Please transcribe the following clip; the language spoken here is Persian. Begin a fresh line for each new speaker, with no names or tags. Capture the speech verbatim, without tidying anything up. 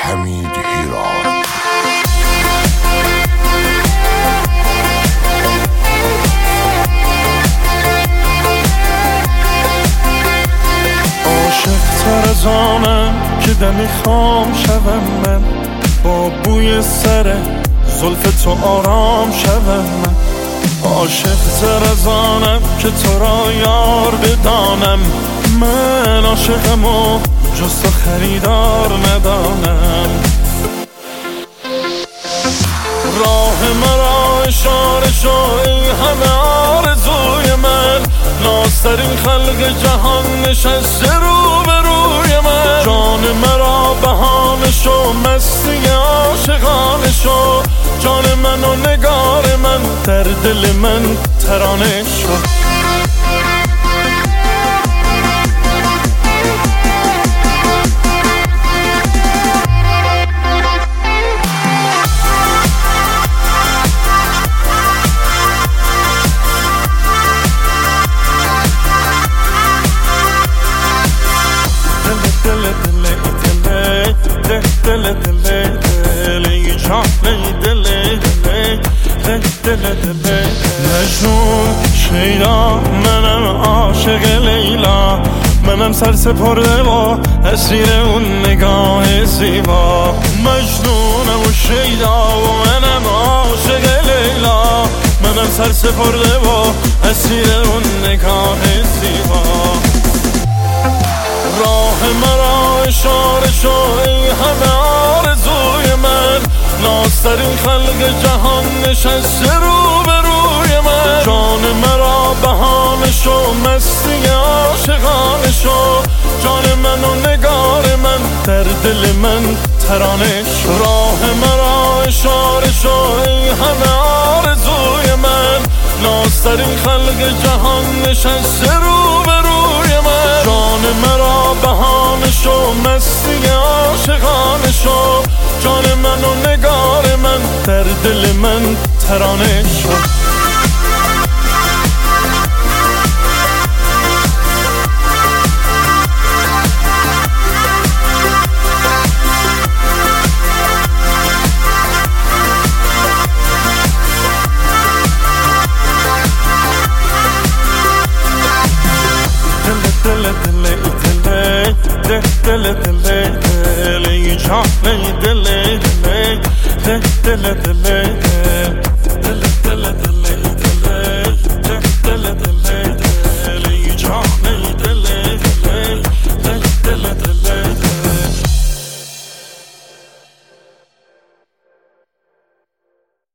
حمید هیران.
عاشق تر از آنم که دمی خام شوم من، با بوی سر زلف تو آرام شوم من. عاشق تر از آنم که تو را یار بدانم، من عاشقم و جز تو خریدار ندانم. راه مرا اشاره شو ای همه آرزوی من، نازترین خلق جهان نشسته رو به روی من. جان مرا بهانه شو مستی عاشقانه شو، جان من و نگار من در دل من ترانه شو. دل دل دل جان دل دل دل دل مجنون شیدا، منم عاشق لیلا، منم سر سپرده و اسیر اون نگاه زیبا. مجنونم و شیدا و منم عاشق لیلا، منم سر سپرده و اسیر اون نگاه زیبا. راه مرا اشاره شو ای همه آرزوی من، نازترین خلق جهان نشسته رو به روی من. جان مرا بهانه شو مستی عاشقانه شو، جان من و نگار من در دل من ترانه شو. راه مرا اشاره شو ای همه آرزوی من، نازترین خلق جهان نشسته رو به روی من. جان مرا بهانه شو مستی عاشقانه شو، جان من و نگار من در دل من ترانه شو. دل دل دل دل دل جان دل دل دل دل دل